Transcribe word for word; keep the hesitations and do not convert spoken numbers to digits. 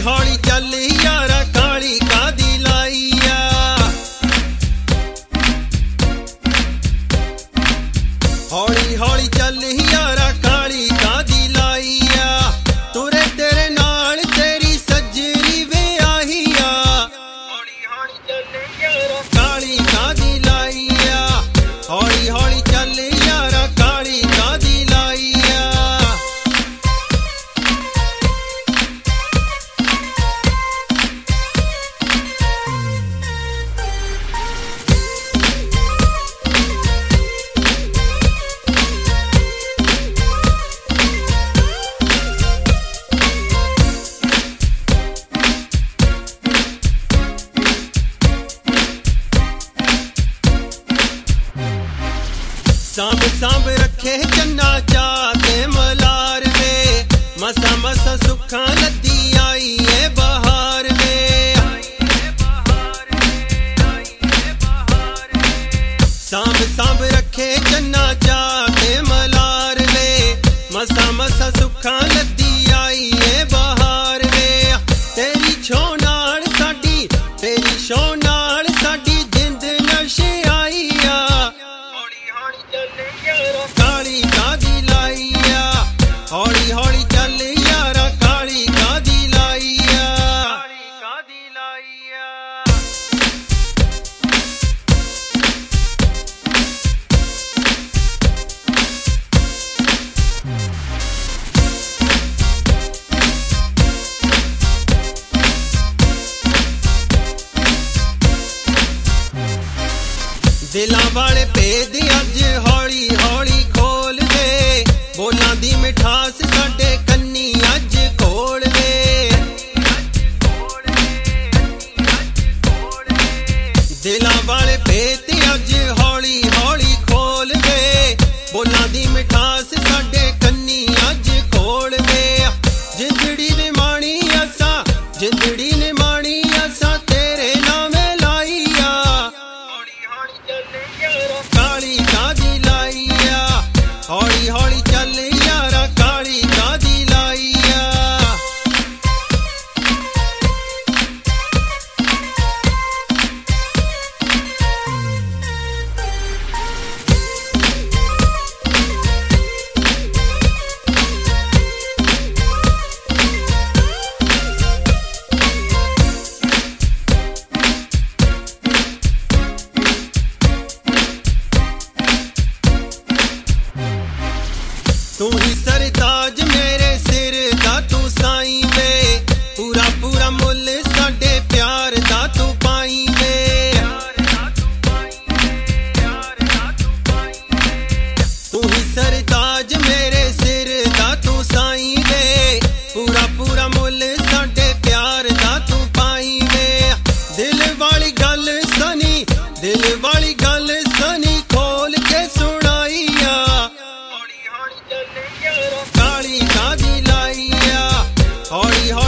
हौली चल यारा काली कादी लाईया। हौली हौली चल यारा काली कादी लाईया। तुरे तेरे नाल तेरी सजरी वे आहिया। हौली हौली चल यारा काली कादी लाईया। हौली हौली चल यारा काली कादी लाईया। सांभ सांभ रखे चन्ना चाते मलार वे। मसा मसा सुखा लदी आई है बहार वे। सांभ सांभ रखे चन्ना चाते मलार वे। मसा मसा सुखा लदी आई है बहार वे। तेरी छो नाल साडी तेरी छो नाल साडी जिंद नशे आई आ। काली कादी लाईया। हौली हौली चल यारा काली कादी लाईया। कादी लाईया। दिलां वाले भेद अज हौली हौली खोल दे। बोलां दी मिठास साडे कन्नी अज खोल दे। दिलां वाले भेद अज हौली हौली खोल दे। बोलां दी मिठास साडे कन्नी अज खोल दे। जिंदड़ी ने माणी असा जिंदड़ी ने माणी असा तेरे नामे लाईया। काली कादी लाईया। हौली हौली चल यारा काली कादी लाईया। तू ही सरताज मेरे सिर दा तू साईं वे। पूरा पूरा मुल साडे प्यार दा तू पाई वे। तू ही सरताज मेरे सिर दा तू साईं वे। पूरा पूरा मुल साडे प्यार दा तू पाई वे। दिल वाली गल सनी दिल वाली गल सनी खोल के सुनाईया। काली कादी लाईया। हौली हौली